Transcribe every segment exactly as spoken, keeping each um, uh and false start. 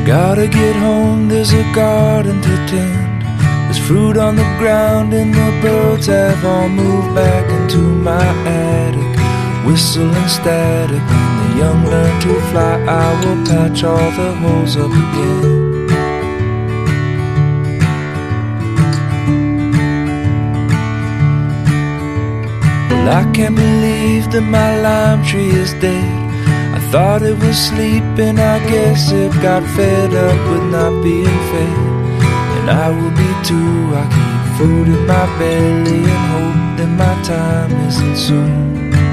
Gotta get home, there's a garden to tend. There's fruit on the ground and the birds have all moved back into my attic. Whistling static, when the young learn to fly, I will patch all the holes up again. Well, I can't believe that my lime tree is dead. I thought it was sleeping, I guess it got fed up with not being fed. And I will be too, I keep food in my belly and hope that my time isn't soon.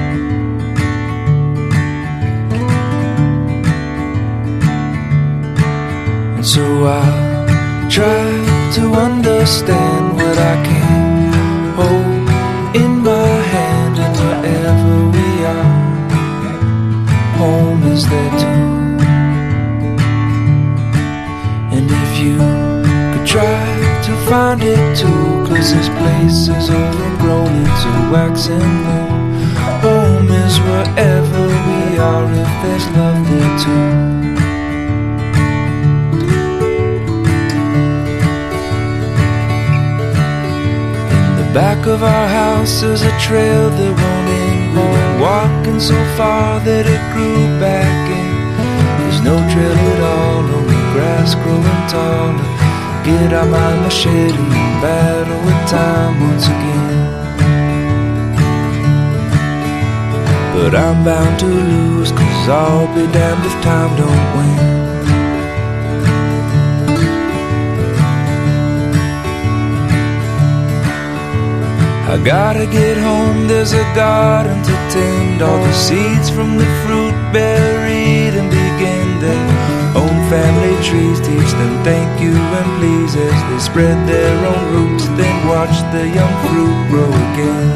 And so I'll try to understand what I can hold in my hand, and wherever we are, home is there too. And if you could try to find it too, 'cause this place is overgrown into wax and wool. Home is wherever we are, if there's love there too. Back of our house is a trail that won't end. We're walking so far that it grew back in. There's no trail at all, only grass growing taller. Get out my machete and battle with time once again. But I'm bound to lose, 'cause I'll be damned if time don't win. I gotta get home, there's a garden to tend. All the seeds from the fruit buried and begin their own family trees. Teach them thank you and please as they spread their own roots. Then watch the young fruit grow again.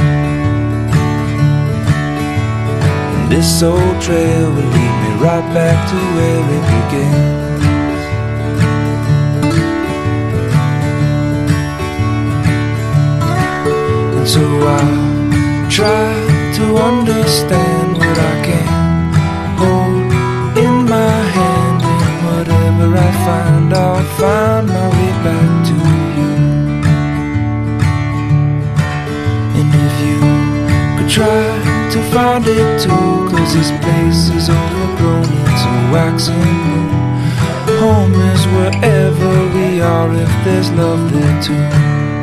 And this old trail will lead me right back to where it began. So I'll try to understand what I can hold in my hand, and whatever I find, I'll find my way back to you. And if you could try to find it too, 'cause this place is overgrown into wax and wool. Home is wherever we are, if there's love there too.